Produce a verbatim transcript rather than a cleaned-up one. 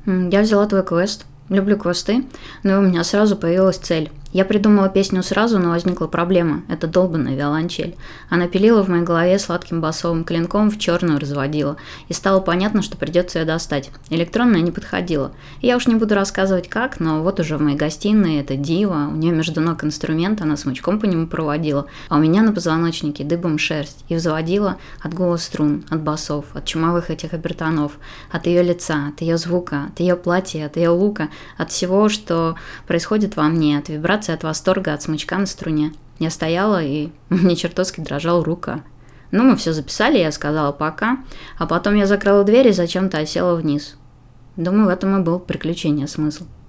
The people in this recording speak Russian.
М, Я взяла твой квест. Люблю квесты, но у меня сразу появилась цель. Я придумала песню сразу, но возникла проблема. Это долбанная виолончель. Она пилила в моей голове сладким басовым клинком, в черную разводила. И стало понятно, что придется ее достать. Электронная не подходила. И я уж не буду рассказывать как, но вот уже в моей гостиной это дива. У нее между ног инструмент, она смычком по нему проводила. А у меня на позвоночнике дыбом шерсть. И взводила от гула струн, от басов, от чумовых этих обертонов, от ее лица, от ее звука, от ее платья, от ее лука, от всего, что происходит во мне, от вибрации, от восторга, от смычка на струне. Я стояла, и мне чертовски дрожала рука. Ну, мы все записали, я сказала пока, а потом я закрыла дверь и зачем-то осела вниз. Думаю, в этом и был приключение смысл.